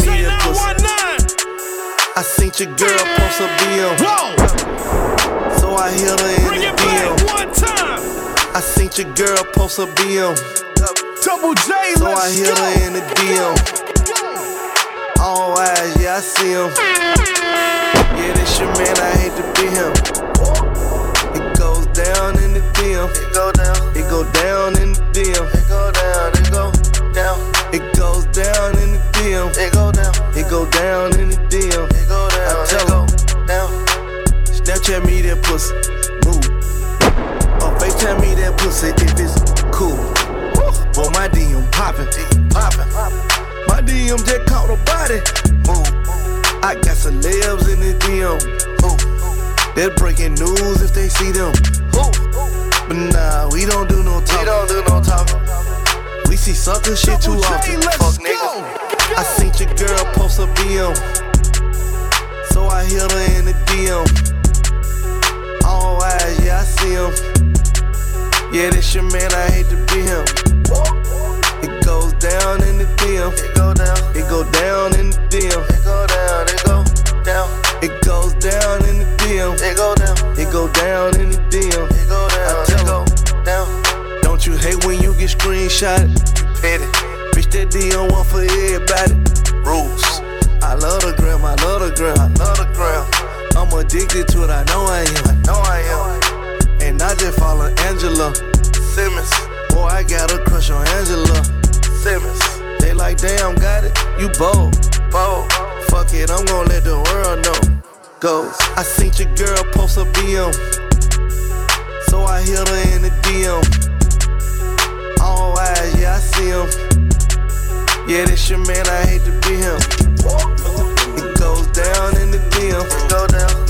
me that pussy. I seen your girl post a BM. So I hit her in the DM. I seen your girl post a BM. Double J, so I hit her in the DM. All eyes, yeah, I see him. Yeah, this your man, I hate to be him. It goes down in the DM. It go down. It go down in the DM. It go down. It go down. It goes down in the DM. It go down. It go down in the DM. It go down. I tell him down. Snapchat me that pussy, move. Or FaceTime me that pussy if it's cool. Boy, my DM poppin', my DM just caught a body. I got celebs in the DM. They're breaking news if they see them. But nah, we don't do no talking. We see sucker shit too often. Fuck niggas. I seen your girl post a BM. So I hit her in the DM. All eyes, yeah, I see him. Yeah, this your man, I hate to be him. It goes down in the DM. It go down. It go down in the DM. It go down. It go down. It goes down in the DM. It go down. It go down in the DM. It go down. I tell it down. Don't you hate when you get screenshotted? Petty. Bitch, that DM one for everybody. Rules. I love the gram. I love the gram. I love the gram. I'm addicted to it. I know I am. I know I am. And I just follow Angela Simmons. Boy, I got a crush on Angela Simmons. They like, damn, got it. You bold. Fuck it, I'm gon' let the world know. Goes. I seen your girl post a BM. So I hit her in the DM. All eyes, yeah, I see him. Yeah, this your man, I hate to be him. It goes down in the DM. It go down.